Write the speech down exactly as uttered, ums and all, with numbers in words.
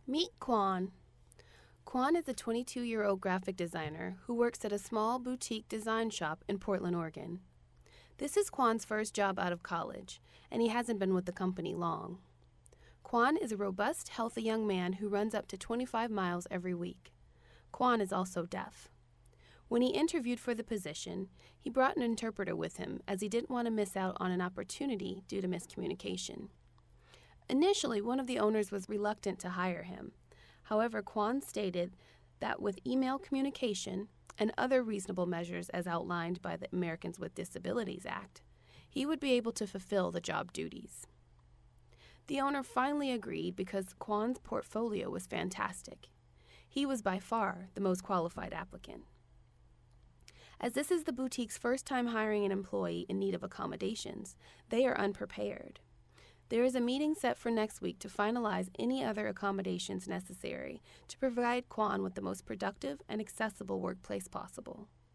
Meet Quan. Quan is a twenty-two-year-old graphic designer who works at a small boutique design shop in Portland, Oregon. This is Quan's first job out of college, and he hasn't been with the company long. Quan is a robust, healthy young man who runs up to twenty-five miles every week. Quan is also deaf. When he interviewed for the position, he brought an interpreter with him as he didn't want to miss out on an opportunity due to miscommunication. Initially, one of the owners was reluctant to hire him. However, Quan stated that with email communication and other reasonable measures as outlined by the Americans with Disabilities Act, he would be able to fulfill the job duties. The owner finally agreed because Quan's portfolio was fantastic. He was by far the most qualified applicant. As this is the boutique's first time hiring an employee in need of accommodations, they are unprepared. There is a meeting set for next week to finalize any other accommodations necessary to provide Quan with the most productive and accessible workplace possible.